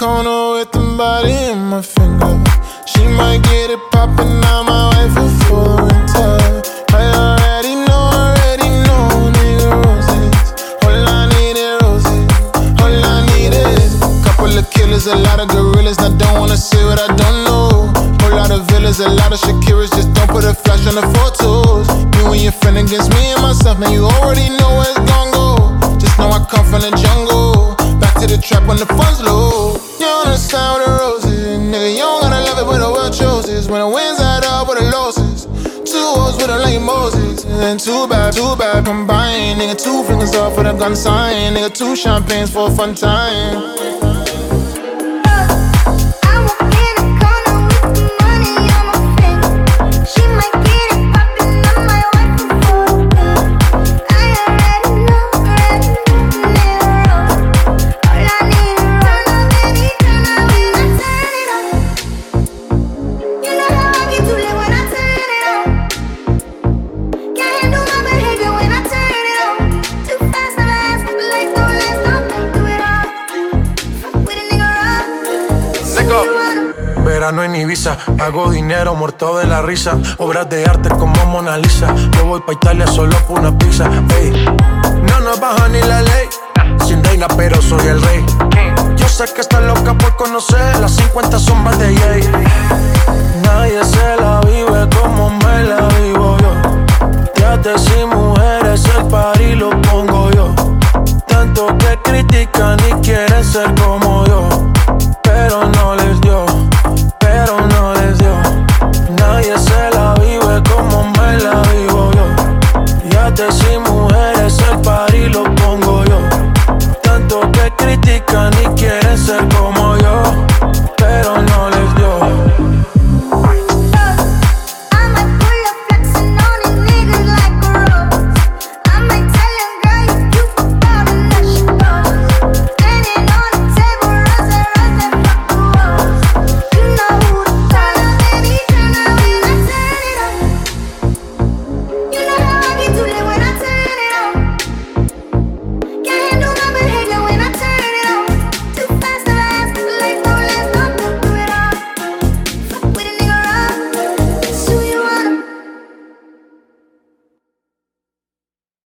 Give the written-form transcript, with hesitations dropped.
corner with the body in my finger. She might get it poppin', now my wife a foreign type. I already know, nigga, roses. All I need is roses, all I need is couple of killers, a lot of gorillas. I don't wanna say what I don't know. Whole lot of villas, a lot of Shakiras. Just don't put a flash on the photos. You and your friend against me and myself, man, you already know where it's gon' go. Just know I come from the jungle. Back to the trap when the funds low. You understand what the roses, nigga, you don't gotta love it when the world chooses. When the winds add up with the losses. Two O's with them like Moses. And then too bad, combined. Nigga, two fingers off with a gun sign. Nigga, two champagnes for a fun time. Verano en Ibiza, hago dinero muerto de la risa. Obras de arte como Mona Lisa. Yo voy pa' Italia solo por una pizza. Ey, no nos baja ni la ley. Sin reina pero soy el rey. Yo sé que está loca por conocer las 50 sombras de Jay. Nadie se la vive como me la vivo yo. Teatros y mujeres, el party lo pongo yo. Tanto que critican y quieren ser como